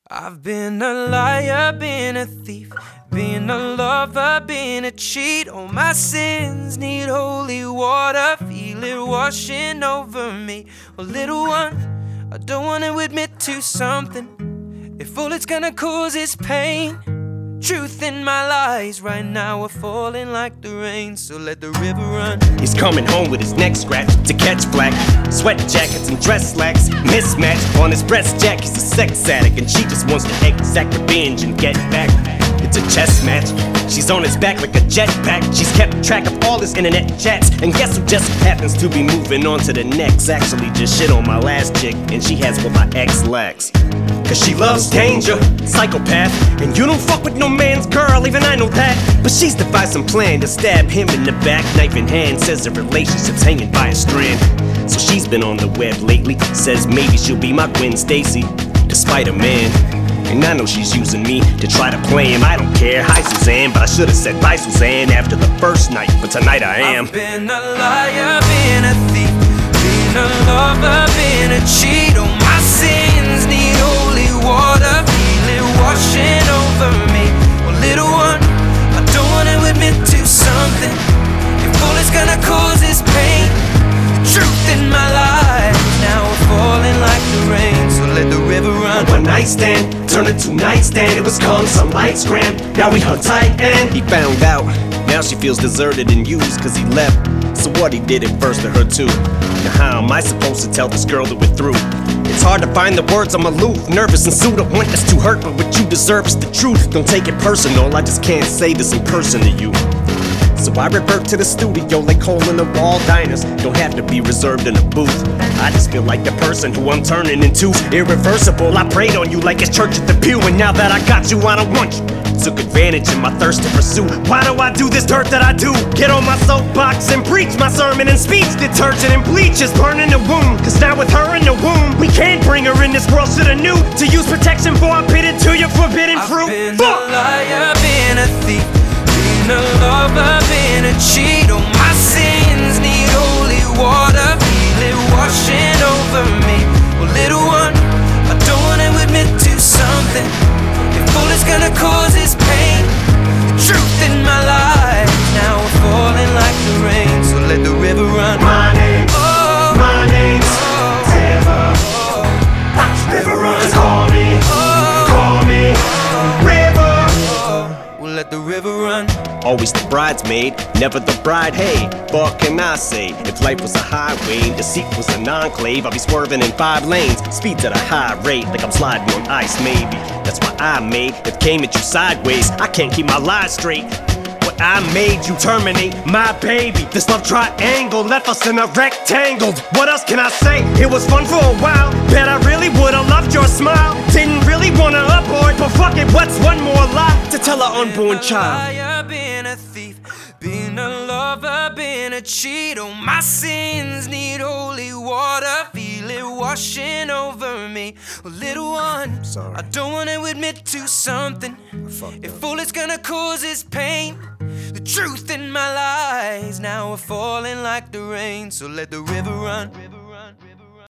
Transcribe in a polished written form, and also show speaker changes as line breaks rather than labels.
I've been a liar, been a thief, been a lover, been a cheat. All my sins need holy water, feel it washing over me. Well, little one, I don't want to admit to something. If all it's gonna cause is pain, truth in my lies right now are falling like the rain, so let the river run.
He's coming home with his neck scratched to catch black. Sweat jackets and dress slacks mismatched. On his breast jack, he's a sex addict, and she just wants to exact revenge and get back. It's a chess match. She's on his back like a jetpack. She's kept track of all his internet chats, and guess who just happens to be moving on to the next? Actually just shit on my last chick, and she has what my ex lacks. Cause she loves danger, psychopath. And you don't fuck with no man's girl, even I know that. But she's devised some plan to stab him in the back, knife in hand. Says the relationship's hanging by a strand. So she's been on the web lately, says maybe she'll be my Gwen Stacy, despite a man. And I know she's using me to try to play him. I don't care, hi Suzanne, but I should've said bye Suzanne after the first night, but tonight I am.
I've been a liar, been a thief, been a lover, been a cheat. All my sins need holy water, feel it washing over me. Well, little one, I don't wanna admit to something. If all it's gonna cause is pain, the truth in my life now we're falling like the rain, so let the river run.
One night stand turned into nightstand. It was calm, some lights grand. Now we hung tight and he found out. Now she feels deserted and used cause he left. So what, he did it first to her too. Now how am I supposed to tell this girl that we're through? It's hard to find the words, I'm aloof, nervous and sued. I want this to hurt, but what you deserve is the truth. Don't take it personal, I just can't say this in person to you. So I revert to the studio like hole in the wall diners. Don't have to be reserved in a booth. I just feel like the person who I'm turning into irreversible. I prayed on you like it's church at the pew, and now that I got you, I don't want you. Took advantage of my thirst to pursue. Why do I do this dirt that I do? Get on my soapbox and preach my sermon and speech. Detergent and bleach is burning the wound. Cause now with her in the womb, we can't bring her in this world. Shoulda knew to use protection before I pitted to your forbidden fruit.
I've been a liar, been a thief, been a lover, been a cheat. All my sins need holy water, feel it washing over me. Well, little one, I don't wanna admit to something. If all it's gonna cause is pain, the truth in my life now we're falling like the rain, so let the river run.
My name's River. River runs, call me River.
We'll let the river run.
Always the bridesmaid, never the bride. Hey, what can I say? If life was a highway and deceit was an enclave, I'd be swerving in 5 lanes, speeds at a high rate, like I'm sliding on ice maybe. That's why I made it, came at you sideways. I can't keep my lies straight. What I made you terminate my baby. This love triangle left us in a rectangle. What else can I say? It was fun for a while. Bet I really would've loved your smile. Didn't really wanna abort, but fuck it, what's one more lie to tell our unborn child?
Been a thief, been a lover, been a cheat. All my sins need holy water, feel it washing over me. Well, little one,
sorry.
I don't wanna admit to something. If all it's gonna cause is pain, the truth in my lies now are falling like the rain, so let the river run.